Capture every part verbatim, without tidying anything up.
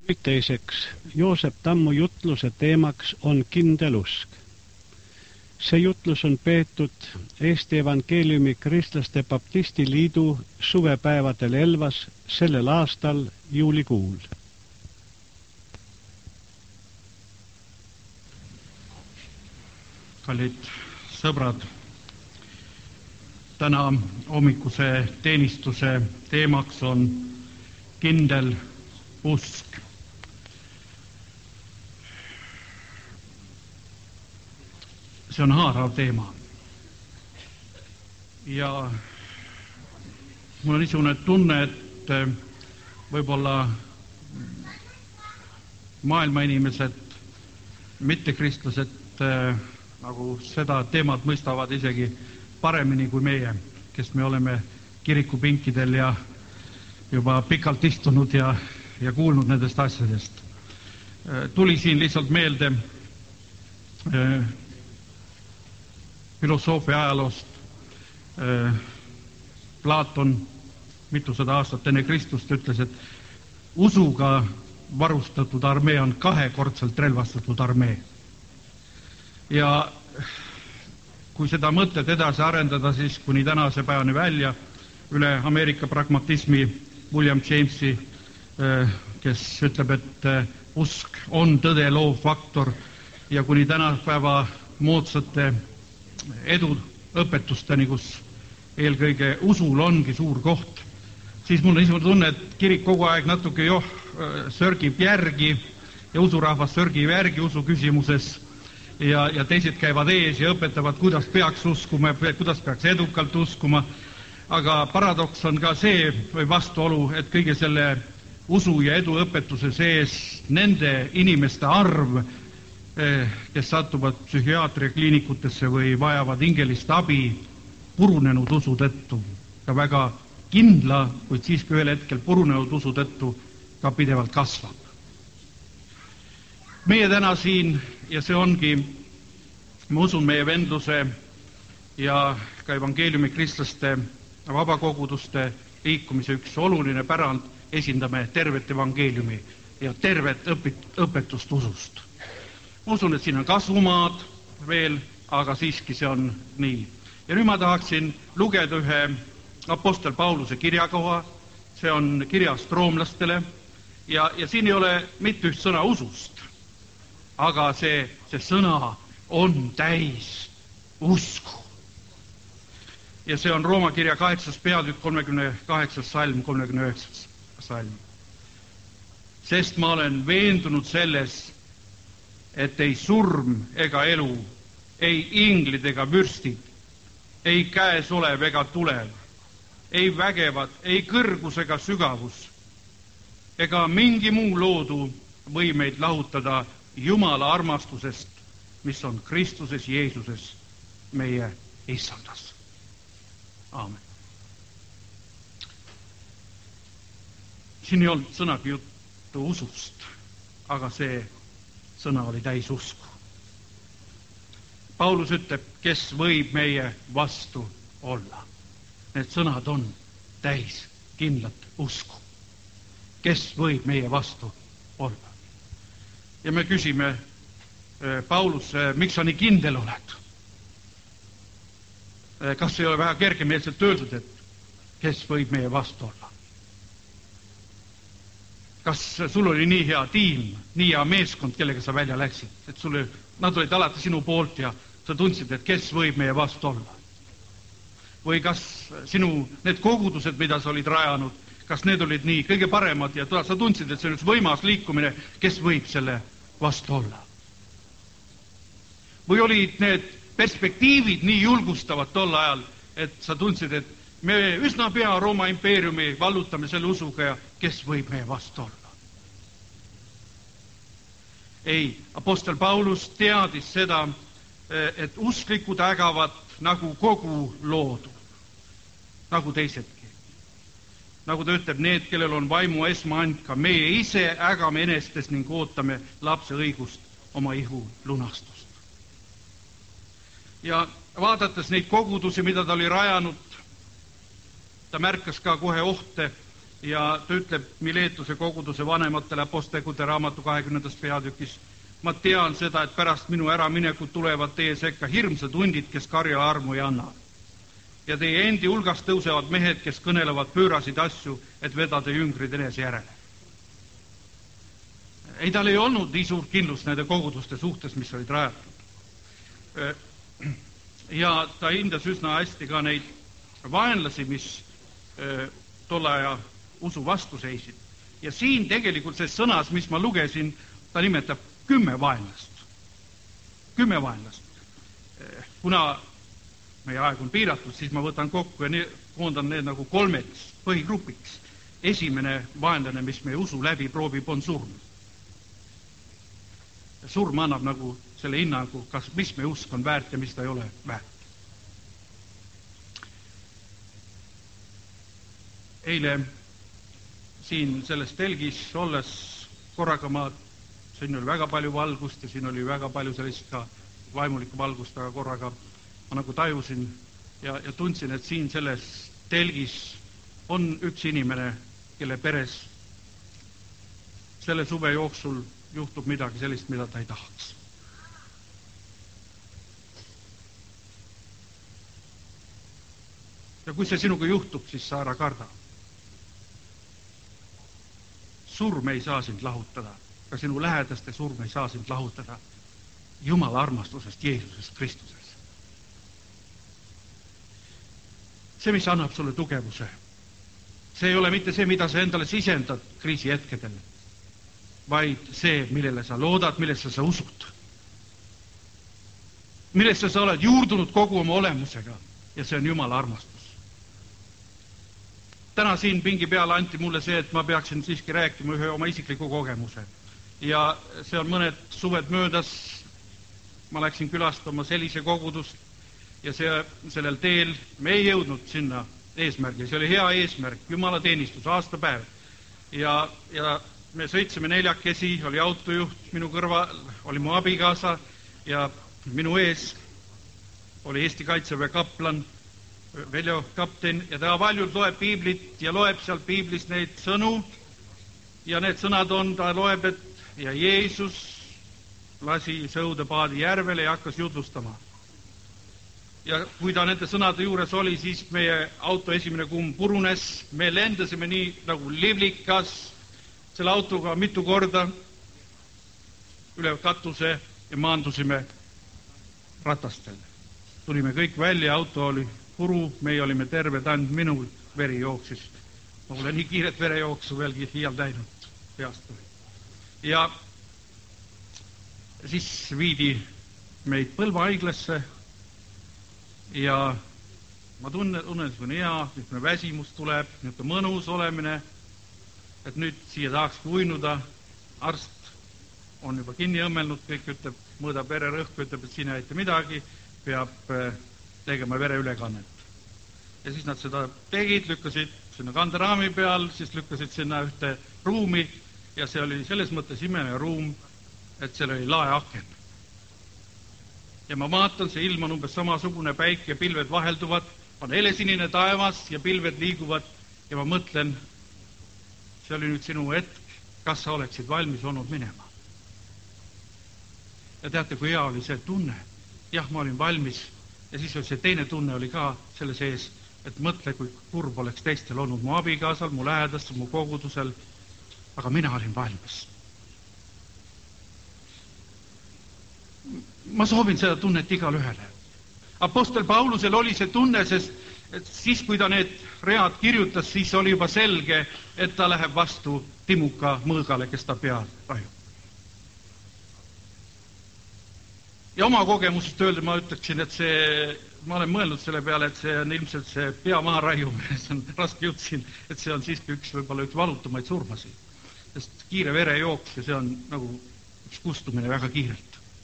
Teiseks, Joosep Tammu jutluse teemaks on kindel usk. See jutlus on peetud Eesti Evangeeliumi Kristlaste Baptisti Liidu suvepäevadel Elvas sellel aastal juulikuul. Kallid sõbrad, täna hommikuse teenistuse teemaks on kindel usk. See on haarav teema. Ja mul on niisugune tunne, et võib-olla maailma inimesed, mittekristlased, nagu seda teemat mõistavad isegi paremini kui meie, kes me oleme kirikupinkidel ja juba pikalt istunud ja, ja kuulnud nendest asjadest. Tuli siin lihtsalt meelde filosoofia ajaloost. Platon mitusada aastat enne Kristust ütles, et usuga varustatud armee on kahekordselt relvastatud armee. Ja kui seda mõtet edasi arendada, siis kuni tänase päevani välja üle Ameerika pragmatismi William Jamesi, kes ütleb, et usk on tõde loov faktor, ja kuni tänapäeva moodsate edu õpetusteni, kus eelkõige usul ongi suur koht, siis mul on niisugune tunne, et kirik kogu aeg natuke joh sörgib järgi ja usurahvas sörgib järgi usu küsimuses ja, ja teised käivad ees ja õpetavad, kuidas peaks uskuma, kuidas peaks edukalt uskuma. Aga paradoks on ka see või vastuolu, et kõige selle usu ja edu õpetuse sees nende inimeste arv, kes satuvad psühhiaatria kliinikutesse või vajavad hingelist abi purunenud usu tõttu, ka väga kindla, kuid siiski ühel hetkel purunenud usu tõttu ka pidevalt kasvab. Meie täna siin, ja see ongi, ma usun, meie vendluse ja ka evangeeliumi kristlaste vabakoguduste liikumise üks oluline pärand, esindame tervet evangeeliumi ja tervet õpetust usust. Ma usun, et siin on kasvumaad veel, aga siiski see on nii. Ja nüüd ma tahaksin lugeda ühe apostel Pauluse kirjakoha, see on kirjast roomlastele, ja, ja siin ei ole mitte üht sõna usust, aga see, see sõna on täis usku. Ja see on Rooma kirja kaheksas peatükk, kolmekümne kaheksas salm, kolmekümne üheksas salm. Sest ma olen veendunud selles, et ei surm ega elu, ei inglid ega vürstid, ei käes olev ega tulev, ei vägevad, ei kõrgus ega sügavus, ega mingi muu loodu või meid lahutada Jumala armastusest, mis on Kristuses Jeesuses, meie issandas. Aamen. Siin ei olnud sõnagi juttu usust, aga see sõna oli täis usku. Paulus ütleb, kes võib meie vastu olla. Need sõnad on täis kindlat usku. Kes võib meie vastu olla? Ja me küsime Paulus, miks sa nii kindel oled? Kas ei ole väga kergemeelselt öeldud, et kes võib meie vastu olla? Kas sul oli nii hea tiim, nii hea meeskond, kellega sa välja läksid, et sulle, nad olid alati sinu poolt ja sa tundsid, et kes võib meie vastu olla? Või kas sinu need kogudused, mida sa olid rajanud, kas need olid nii kõige paremad ja sa tundsid, et see on üks võimas liikumine, kes võib selle vastu olla? Või olid need perspektiivid nii julgustavad tol ajal, et sa tundsid, et me üsna pea Rooma impeeriumi vallutame selle usuga ja kes võib meie vastu olla? Ei, apostel Paulus teadis seda, et usklikud ägavad nagu kogu loodu, nagu teisedki. Nagu ta ütleb, need, kellel on vaimu esmaand, ka meie ise ägame enestes ning ootame lapse õigust oma ihu lunastust. Ja vaadates neid kogudusi, mida ta oli rajanud, ta märkas ka kohe ohte, ja ta ütleb Miletuse koguduse vanematele Apostekude raamatu kahekümnendas peatükis: ma tean seda, et pärast minu äraminekut tulevad teie sekka hirmsad hundid, kes karjale armu ei anna. Ja teie endi hulgast tõusevad mehed, kes kõnelevad pöörasid asju, et vedada jüngrid enese järele. Ei, tal ei olnud nii suurt kindlust nende koguduste suhtes, mis olid rajatud. Ja ta hindas üsna hästi ka neid vaenlasi, mis tolle aja usu vastu seisid. Ja siin tegelikult see sõnas, mis ma lugesin, ta nimetab kümme vaenlast. Kümme vaenlast. Kuna meie aeg on piiratud, siis ma võtan kokku ja koondan need nagu kolmeks põhigrupiks. Esimene vaenlane, mis meie usu läbi proovib, on surm. Surm annab nagu selle hinnangu, kas mis me usk on väärt ja mis ta ei ole väärt. Eile siin selles telgis olles korraga ma, siin oli väga palju valgust ja siin oli väga palju sellist ka vaimulikku valgust, aga korraga ma nagu tajusin ja, ja tundsin, et siin selles telgis on üks inimene, kelle peres selle suve jooksul juhtub midagi sellist, mida ta ei tahaks. Ja kui see sinuga juhtub, siis sa ära karda. Surm ei saa sind lahutada, ka sinu lähedaste surm ei saa sind lahutada Jumala armastusest Jeesusest Kristuses. See, mis annab sulle tugevuse, see ei ole mitte see, mida sa endale sisendad kriisi hetkedel, vaid see, millele sa loodad, millesse sa usud. Millesse sa oled juurdunud kogu oma olemusega ja see on Jumala armastus. Täna siin pingi peale anti mulle see, et ma peaksin siiski rääkima ühe oma isikliku kogemuse. Ja see on mõned suved möödas, ma läksin külastama sellise kogudust ja see, sellel teel me ei jõudnud sinna eesmärgi. See oli hea eesmärk, Jumala teenistus, aastapäev. Ja, ja me sõitsime neljakesi, oli autojuht, minu kõrval oli mu abikaasa ja minu ees oli Eesti Kaitseväe kaplan, Veljo kapten, ja ta valjult loeb piiblit ja loeb seal piiblis neid sõnu ja need sõnad on, ta loeb, et ja Jeesus lasi Sõudepaadi järvele ja hakkas jutlustama. Ja kui ta nende sõnade juures oli, siis meie auto esimene kumm purunes, me lendasime nii nagu livlikas selle autoga mitu korda üle katuse ja maandusime ratastel. Tulime kõik välja, auto oli puru, meie olime terved, ainult minul veri jooksis. Ma olen nii kiiret verejooksu veelgi hiial täinud peast. Ja siis viidi meid Põlva haiglasse ja ma tunnen, tunnen, et on hea, nüüd me väsimus tuleb, nüüd on mõnus olemine, et nüüd siia tahaks uinuda. Arst on juba kinni õmmelnud, kõik ütleb, mõõdab vererõhku, ütleb, et siin ei aita midagi, peab tegema vereülekannet. Ja siis nad seda tegid, lükkasid sinna kanderaami peal, siis lükkasid sinna ühte ruumi ja see oli selles mõttes imeline ruum, et seal oli laeaken. Ja ma vaatan, see ilm on umbes samasugune, päike ja pilved vahelduvad, on helesinine taevas ja pilved liiguvad ja ma mõtlen, see oli nüüd sinu hetk, kas sa oleksid valmis olnud minema. Ja teate, kui hea oli see tunne, jah, ma olin valmis ja siis oli see teine tunne oli ka selle sees, et mõtle, kui kurb oleks teistel olnud mu abikaasal, mu lähedastel, mu kogudusel, aga mina olin valmis. Ma soovin seda tunnet igal ühele. Apostel Paulusel oli see tunne, sest siis, kui ta need read kirjutas, siis oli juba selge, et ta läheb vastu Timuka mõõgale, kes ta peal rajub. Ja oma kogemusest öelda ma ütleksin, et see, ma olen mõelnud selle peale, et see on ilmselt see pea maha raiumine, see on raske jutt siin, et see on siiski üks võib-olla üks valutumaid surmasid. Sest kiire verejooks ja see on nagu üks kustumine väga kiirelt.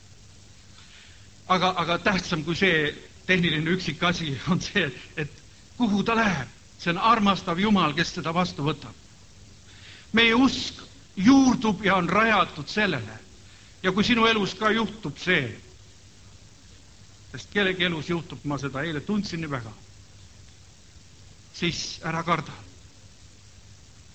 Aga, aga tähtsam kui see tehniline üksik asi on see, et kuhu ta läheb. See on armastav Jumal, kes seda vastu võtab. Meie usk juurdub ja on rajatud sellele. Ja kui sinu elus ka juhtub see, sest kellegi elus juhtub, ma seda eile tundsin nii väga, siis ära karda.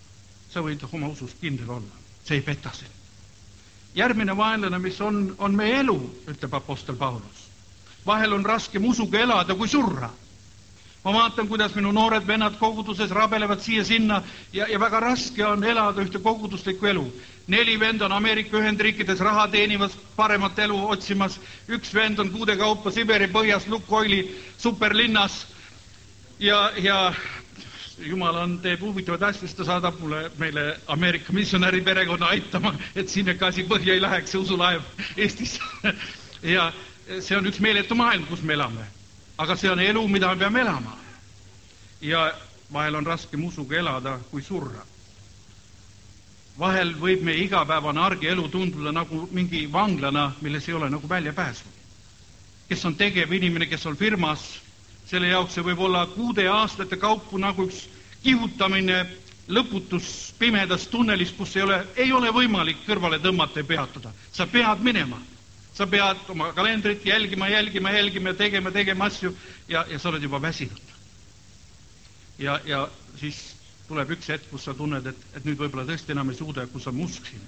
sa võid oma usus kindel olla. See ei peta sind. Järgmine vaenlane, mis on, on meie elu, ütleb apostel Paulus. Vahel on raskem usuga elada kui surra. Ma vaatan, kuidas minu noored vennad koguduses rabelevad siia sinna ja, ja väga raske on elada ühte koguduslikku elu. Neli vend on Ameerika Ühendriikides raha teenimas, paremat elu otsimas. Üks vend on kuude kaupa Siberi põhjas Lukoili superlinnas ja, ja Jumal on, teeb huvitavad asju, ta saadab mulle meile Ameerika missionäri perekonna aitama, et sinne ka asi põhja ei läheks, see usulaev Eestis. Ja see on üks meeletu maailm, kus me elame. Aga see on elu, mida me peame elama. Ja vahel on raske usuga elada kui surra. Vahel võib meie igapäevane argielu tunduda nagu mingi vanglana, milles ei ole nagu välja pääsu. Kes on tegev inimene, kes on firmas, selle jaoks see võib olla kuude ja aastate kaupu nagu üks kihutamine lõputus pimedas tunnelis, kus ei ole, ei ole võimalik kõrvale tõmmata ja peatuda. Sa pead minema. Sa pead oma kalendrit jälgima, jälgima, jälgima, tegema, tegema asju ja, ja sa oled juba väsinud. Ja, ja siis tuleb üks hetk, kus sa tunned, et, et nüüd võib-olla tõesti enam ei suuda, kus sa musksin.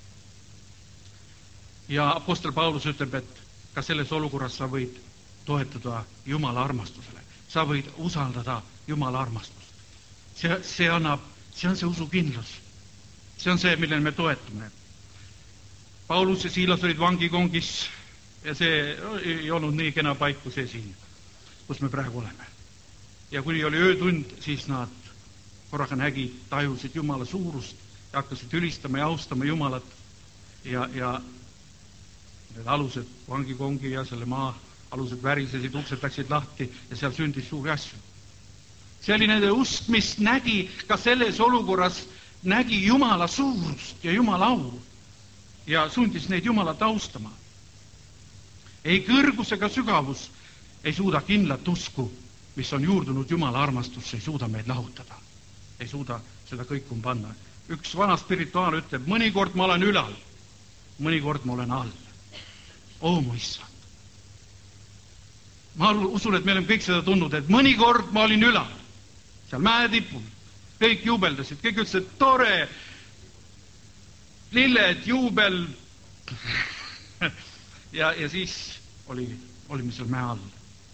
Ja apostel Paulus ütleb, et ka selles olukorras sa võid toetuda Jumala armastusele. Sa võid usaldada Jumala armastust. See, see, annab, see on see usukindlus. See on see, millele me toetume. Paulus ja Siilas olid vangikongis ja see ei olnud nii kena paik kui see siin, kus me praegu oleme. Ja kui oli öötund, siis nad korraga nägid, tajusid Jumala suurust ja hakkasid ülistama ja austama Jumalat ja, ja need alused, vangikongi ja selle maa alused värisesid, uksed läksid lahti ja seal sündis suuri asju. See oli nende usk, mis nägi ka selles olukorras, nägi Jumala suurust ja Jumala au ja sundis neid Jumalat austama. Ei kõrgus ega sügavus ei suuda kindlat usku, mis on juurdunud Jumala armastusse, ei suuda meid lahutada. Ei suuda seda kõikum panna. Üks vana spirituaal ütleb, mõnikord ma olen ülal, mõnikord ma olen all. Oo mu issand. Ma usun, et me oleme kõik seda tundnud, et mõnikord ma olin ülal, seal mäetipul, kõik juubeldasid, kõik ütlesid, tore, lilled, juubel. ja, ja siis oli, olime seal mäe all.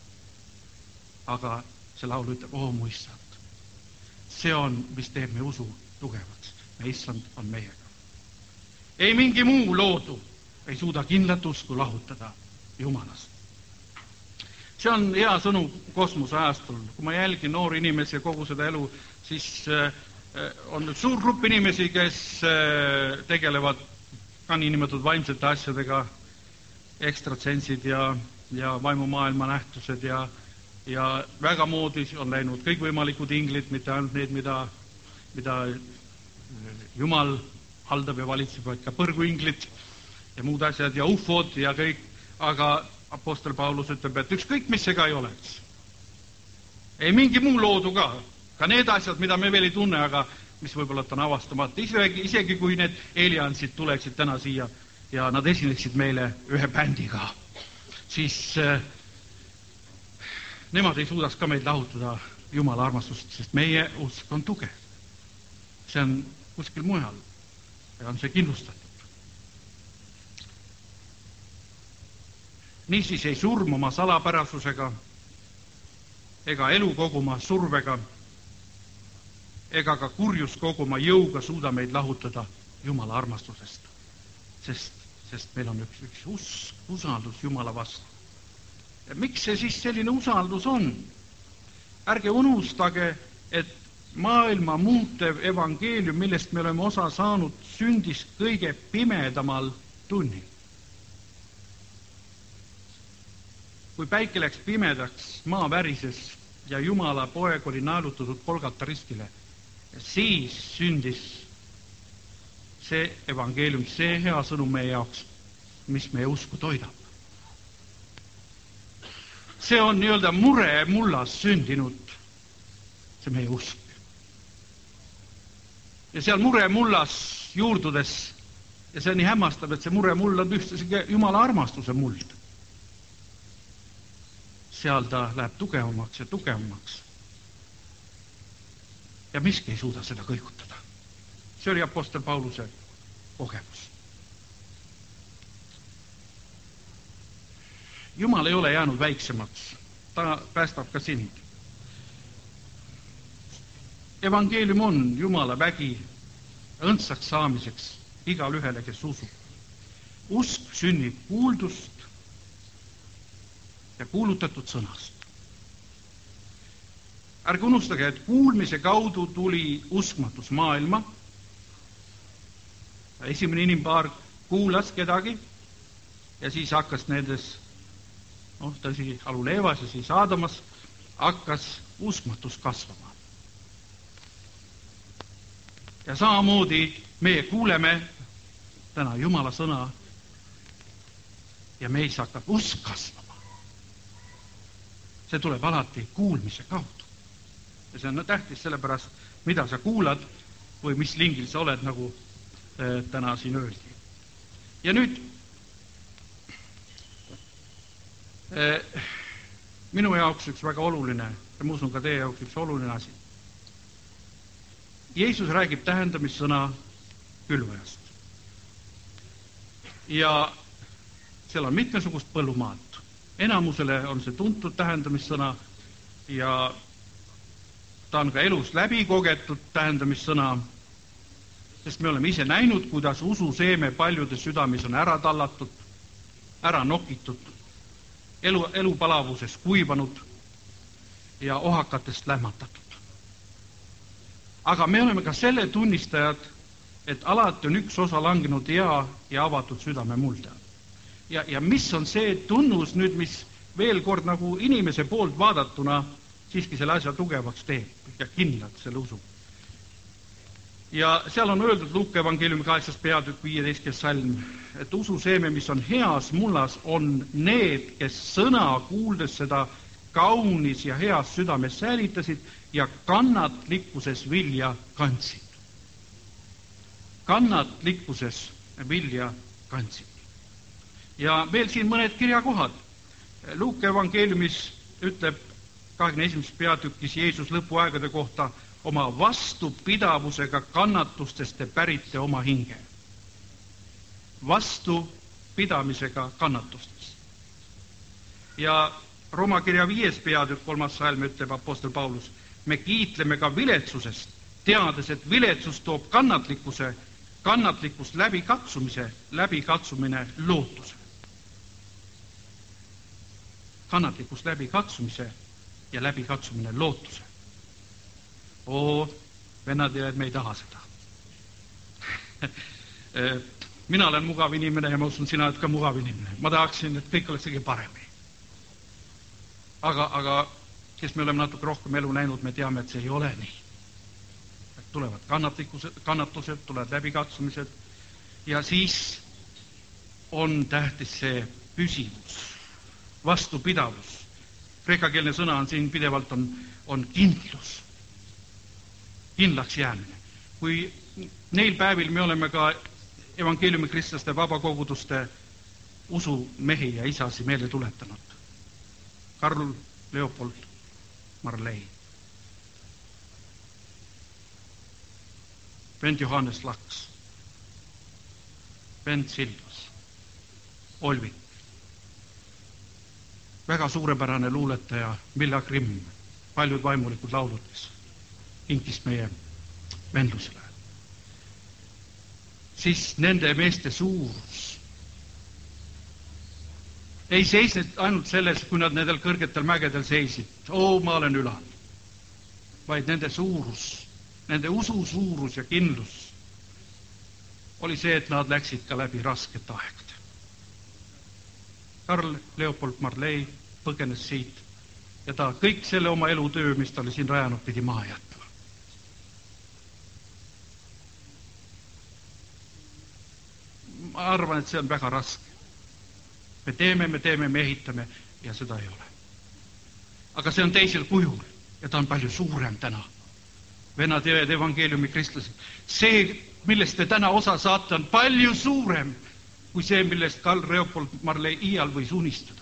Aga see laul ütleb, oo mu issand. See on, mis teeb me usu tugevaks. Me issand on meiega. Ei mingi muu loodu ei suuda kindlat usku lahutada Jumalast. See on hea sõnu kosmose ajastul. Kui ma jälgin noori inimesi ja kogu seda elu, siis on üks suur grupp inimesi, kes tegelevad ka niinimetatud vaimsete asjadega, ekstratsensid ja, ja vaimumaailma nähtused ja, ja väga moodis on läinud kõikvõimalikud inglid, mitte ainult need, mida, mida Jumal haldab ja valitseb, vaid ka põrguinglid ja muud asjad ja ufod ja kõik, aga apostel Paulus ütleb, et ükskõik mis see ka ei oleks. Ei mingi muu loodu ka. Ka need asjad, mida me veel ei tunne, aga mis võib-olla on avastamata. Isegi, isegi kui need aliansid tuleksid täna siia ja nad esineksid meile ühe bändiga, siis äh, nemad ei suudaks ka meid lahutada Jumala armastust, sest meie usk on tugev. See on kuskil mujal ja on see kindlustatud. Niisiis ei surm oma salapärasusega ega elu koguma survega ega ka kurjus koguma jõuga suuda meid lahutada Jumala armastusest. Sest, sest meil on üks, üks usk, usaldus Jumala vastu. Ja miks see siis selline usaldus on? Ärge unustage, et maailma muutev evangeelium, millest me oleme osa saanud, sündis kõige pimedamal tunnil. Kui päike läks pimedaks, maa värises ja Jumala poeg oli naelutatud Golgata ristile, siis sündis see evangeelium, see hea sõnum meie jaoks, mis meie usku toidab. See on nii-öelda mure mullas sündinud, see meie usk. Ja seal mure mullas juurdudes, ja see on nii hämmastav, et see mure mull on ühtse Jumala armastuse muld. Seal ta läheb tugevamaks ja tugevamaks. Ja miski ei suuda seda kõigutada. See oli apostel Pauluse kogemus. Jumal ei ole jäänud väiksemaks. Ta päästab ka sind. Evangeelium on Jumala vägi õndsaks saamiseks igal ühele, kes usub. Usk sünnib kuuldust ja kuulutatud sõnast. Ärge unustage, et kuulmise kaudu tuli uskmatus maailma. Esimene inimpaar kuulas kedagi ja siis hakkas nendes, noh, tõsi, alul Eevas ja siis Aadamas, hakkas uskmatus kasvama. Ja samamoodi meie kuuleme täna Jumala sõna ja meis hakkab usk kasvama. See tuleb alati kuulmise kaudu. Ja see on tähtis sellepärast, mida sa kuulad või mis lingil sa oled, nagu äh, täna siin öeldi. Ja nüüd äh, minu jaoks üks väga oluline, ja ma usun ka teie jaoks üks oluline asi. Jeesus räägib tähendamissõna külvajast. Ja seal on mitmesugust põllumaad. Enamusele on see tuntud tähendamissõna ja ta on ka elus läbi kogetud tähendamissõna, sest me oleme ise näinud, kuidas ususeeme paljude südamis on ära tallatud, ära nokitud, elu, elupalavuses kuivanud ja ohakatest lämmatatud. Aga me oleme ka selle tunnistajad, et alati on üks osa langenud hea ja avatud südame mulda. Ja, ja mis on see tunnus nüüd, mis veel kord nagu inimese poolt vaadatuna siiski selle asja tugevaks teeb ja kindlalt selle usu. Ja seal on öeldud Luuka evangeeliumi kaheksas peatükk viieteistkümnes salm, et ususeeme, mis on heas mullas, on need, kes sõna kuuldes seda kaunis ja heas südames säälitasid ja kannatlikkuses vilja kandsid. Kannatlikkuses vilja kandsid. Ja veel siin mõned kirjakohad. Luuka evangeeliumis ütleb kahekümne esimeses peatükis Jeesus lõpuaegade kohta oma vastupidavusega kannatustest te pärite oma hinge. Vastupidamisega kannatustest. Ja Rooma kirja viies peatükk kolmas salm ütleb apostel Paulus, me kiitleme ka viletsusest, teades, et viletsus toob kannatlikkuse, kannatlikkus läbi katsumise, läbi katsumine lootuse. Kannatlikkus läbi katsumise ja läbi katsumine lootuse. Oo, vennad ja me ei taha seda. Mina olen mugav inimene ja ma usun, sina oled ka mugav inimene. Ma tahaksin, et kõik oleks kõige paremini. Aga, aga kes me oleme natuke rohkem elu näinud, me teame, et see ei ole nii. Et tulevad kannatused, tulevad läbikatsumised ja siis on tähtis see püsivus, vastupidavus. Kreekakeelne sõna on siin pidevalt on, on kindlus, kindlaks jäämine. Kui neil päevil me oleme ka evangeeliumi kristlaste vabakoguduste usumehi ja isasi meile tuletanud. Karl Leopold Marley, vend Johannes Laks, vend Silvas, Olvik, väga suurepärane luuletaja Milla Grimm, paljud vaimulikud lauludis kinkis meie vendlusele. Siis nende meeste suurus ei seisnud ainult selles, kui nad nendel kõrgetel mägedel seisid. Oo, ma olen ülal. Vaid nende suurus, nende usu suurus ja kindlus oli see, et nad läksid ka läbi rasket aegade. Karl Leopold Marley põgenes siit ja ta kõik selle oma elutöö, mis ta oli siin rajanud, pidi maha jätma. Ma arvan, et see on väga raske. Me teeme, me teeme, me ehitame ja seda ei ole. Aga see on teisel kujul ja ta on palju suurem täna. Vennad ja evangeeliumi kristlased. See, millest te täna osa saate, on palju suurem kui see, millest Karl Leopold Marley iial võis unistada.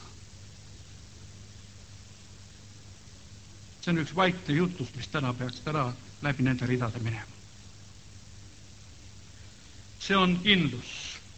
See on üks vaikne jutlus, mis täna peaks täna läbi nende ridade minema. see on kindlus.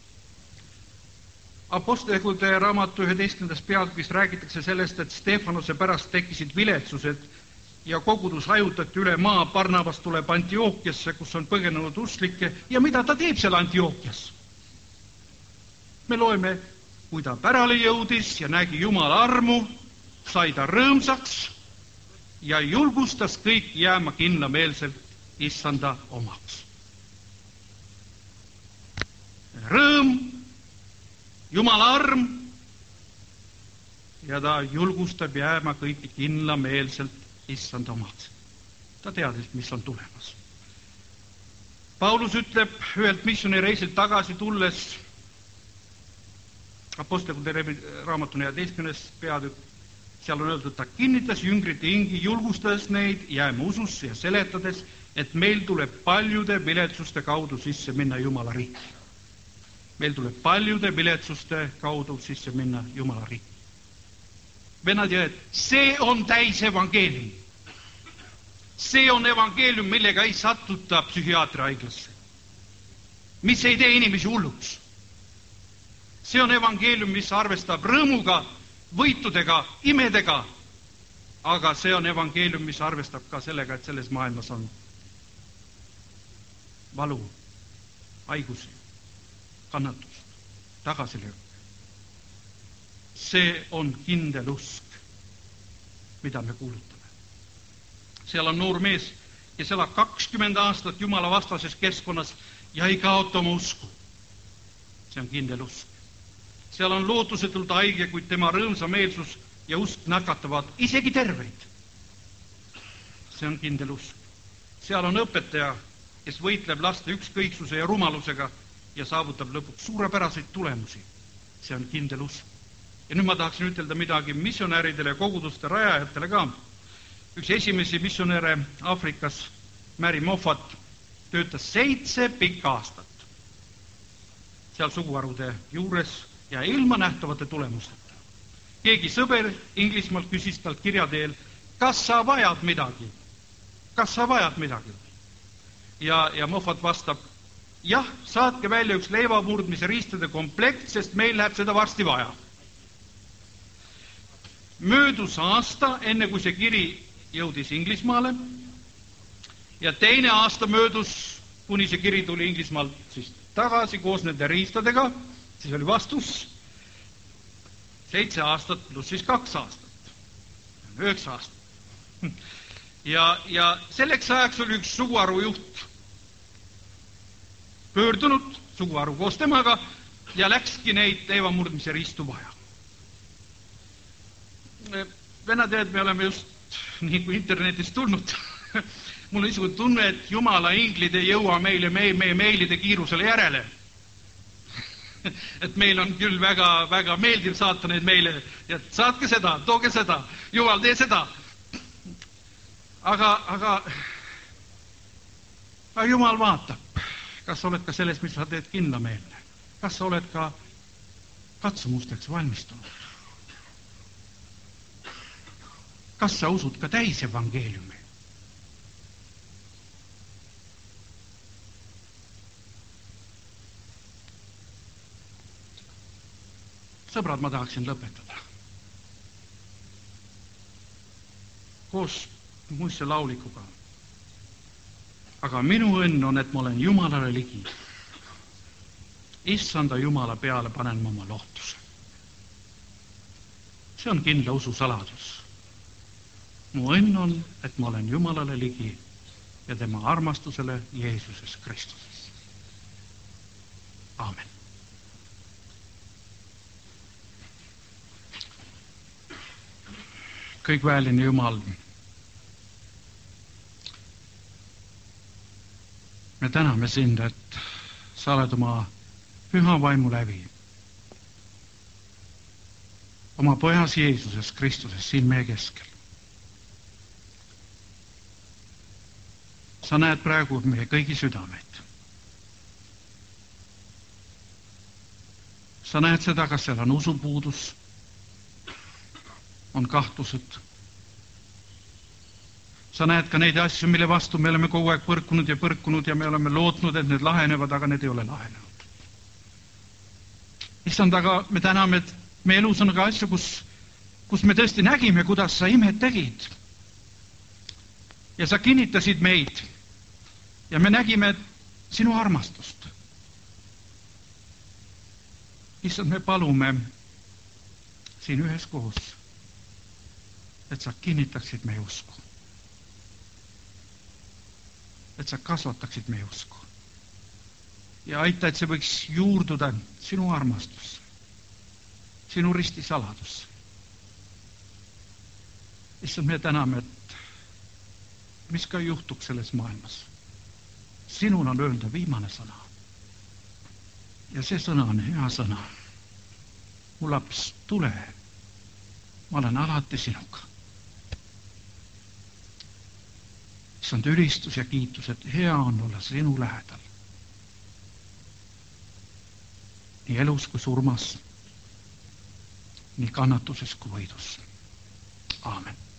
Apostlikude raamatu üheteistkümnendas peatükis räägitakse sellest, et Stefanose pärast tekkisid viletsused ja kogudus hajutati üle maa. Barnabas tuleb Antiookiasse, kus on põgenenud usklikke, ja mida ta teeb seal Antiookias? Me loeme, kui ta pärale jõudis ja nägi Jumala armu, sai ta rõõmsaks ja julgustas kõik jääma kindlameelselt issanda omaks. Rõõm, Jumala arm, ja ta julgustab jääma kõiki kindlameelselt issanda omaks. Ta teadis, mis on tulemas. Paulus ütleb ühelt missioonireisilt tagasi tulles, Apostlikude raamatu neljateistkümnes peatükk, seal on öeldud, ta kinnitas jüngrite hingi, julgustades neid jääma ususse ja seletades, et meil tuleb paljude viletsuste kaudu sisse minna Jumala riiki. Meil tuleb paljude viletsuste kaudu sisse minna Jumala riiki. Vennad ja et see on täis evangeelium. See on evangeelium, millega ei satuta psühhiaatri haiglasse, mis ei tee inimesi hulluks. See on evangeelium, mis arvestab rõõmuga, võitudega, imedega, aga see on evangeelium, mis arvestab ka sellega, et selles maailmas on valu, haigusi, kannatust, tagasilöök. See on kindel usk, mida me kuulutame. Seal on noor mees, kes elab kakskümmend aastat Jumala vastases keskkonnas ja ei kaota oma usku. See on kindel usk. Seal on lootusetult haige, kuid tema rõõmsa meelsus ja usk nakatavad isegi terveid. See on kindel usk. Seal on õpetaja, kes võitleb laste ükskõiksuse ja rumalusega ja saavutab lõpuks suurepäraseid tulemusi. See on kindel usk. Ja nüüd ma tahaksin ütelda midagi missionääridele ja koguduste rajajatele ka. Üks esimesi missionäre Aafrikas, Mary Moffat, töötas seitse pikka aastat seal suguharude juures ja ilma nähtavate tulemusteta. Keegi sõber Inglismaalt küsis talt kirja teel, kas sa vajad midagi? Kas sa vajad midagi? Ja, ja Moffat vastab, jah, saatke välja üks leivamurdmise riistade komplekt, sest meil läheb seda varsti vaja. Möödus aasta, enne kui see kiri jõudis Inglismaale, ja teine aasta möödus, kuni see kiri tuli Inglismaalt siis tagasi koos nende riistadega, siis oli vastus seitse aastat pluss siis kaks aastat. Üheksa aastat. Ja, ja selleks ajaks oli üks suguharu juht pöördunud, suguharu koos temaga, ja läkski neid leivamurdmise riistu vaja. Vennad, et me oleme just nii kui internetist tulnud. Mul on niisugune tunne, et Jumala inglid ei jõua meile meie, meie meilide kiirusele järele. Et meil on küll väga, väga meeldiv saata neid meile, et saatke seda, tooge seda, Jumal, tee seda. Aga, aga, aga Jumal vaatab, kas sa oled ka selles, mis sa teed kindlameelne. Kas sa oled ka katsumusteks valmistunud? Kas sa usud ka täis evangeeliumi? Sõbrad, ma tahaksin lõpetada. Koos muisse laulikuga. Aga minu õnn on, et ma olen Jumalale ligi. Issanda Jumala peale panen ma oma lohtuse. See on kindla usu saladus. Mu õnn on, et ma olen Jumalale ligi ja tema armastusele Jeesuses Kristuses. Aamen. Kõikväeline Jumal, me täname sind, et sa oled oma püha vaimu läbi, oma pojas Jeesuses Kristuses siin meie keskel. Sa näed praegu meie kõigi südameid. Sa näed seda, kas seal on usupuudus, on kahtlused. sa näed ka neid asju, mille vastu me oleme kogu aeg põrkunud ja põrkunud ja me oleme lootnud, et need lahenevad, aga need ei ole lahenenud. Issand, aga me täname, et meie elus on ka asju, kus, kus me tõesti nägime, kuidas sa imed tegid. Ja sa kinnitasid meid ja me nägime sinu armastust. Issand, me palume siin üheskoos, et sa kinnitaksid meie usku. Et sa kasvataksid meie usku. Ja aita, et see võiks juurduda sinu armastus, sinu risti saladus. Issand, me täname, et mis ka juhtuks selles maailmas. Sinul on öelda viimane sõna. Ja see sõna on hea sõna. Mu laps, tule. Ma olen alati sinuga. Issand, ülistus ja kiitus, et hea on olla sinu lähedal. Nii elus kui surmas, nii kannatuses kui võidus. Aamen.